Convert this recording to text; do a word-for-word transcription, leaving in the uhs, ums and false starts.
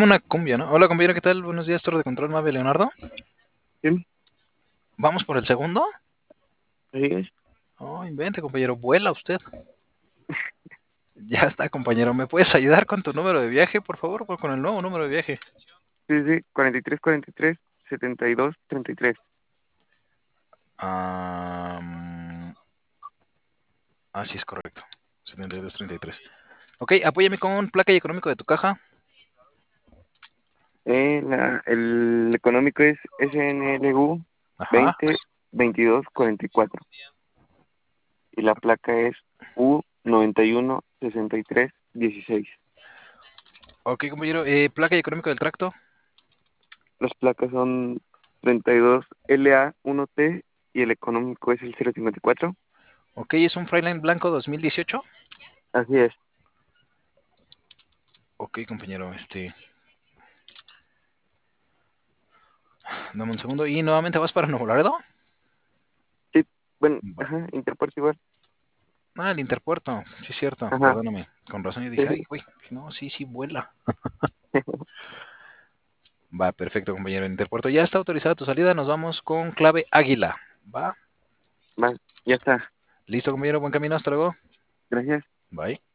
una cumbia, ¿no? Hola, compañero, ¿qué tal? Buenos días, Torre de Control, Mave Leonardo. Sí, ¿Vamos por el segundo? así es. Oh, invente, compañero, vuela usted. Ya está, compañero. ¿Me puedes ayudar con tu número de viaje, por favor? O con el nuevo número de viaje. Sí, sí, cuarenta y tres, cuarenta y tres, setenta y dos, treinta y tres. Am, ah, sí, es correcto. setenta y dos treinta y tres. Ok, apóyame con placa y económico de tu caja. Eh, la, el económico es S N L U Ajá. veinte veintidós cuarenta y cuatro y la placa es U noventa y uno sesenta y tres dieciséis. Ok, compañero, eh, placa y económico del tracto. Las placas son treinta y dos L A uno T y el económico es el cero cincuenta y cuatro. Ok, es un Freightliner blanco dos mil dieciocho. Así es. Ok, compañero, este... Dame un segundo. ¿Y nuevamente vas para Nuevo Laredo? Sí, bueno, Va. ajá, Interpuerto igual. Ah, el Interpuerto. Sí, es cierto. Ajá, Perdóname. Con razón yo sí, dije, sí. ay, güey. No, sí, sí, vuela. Va, perfecto, compañero. Interpuerto, ya está autorizada tu salida. Nos vamos con clave Águila. Va. Va, ya está. Listo, compañero. Buen camino. Hasta luego. Gracias. Bye.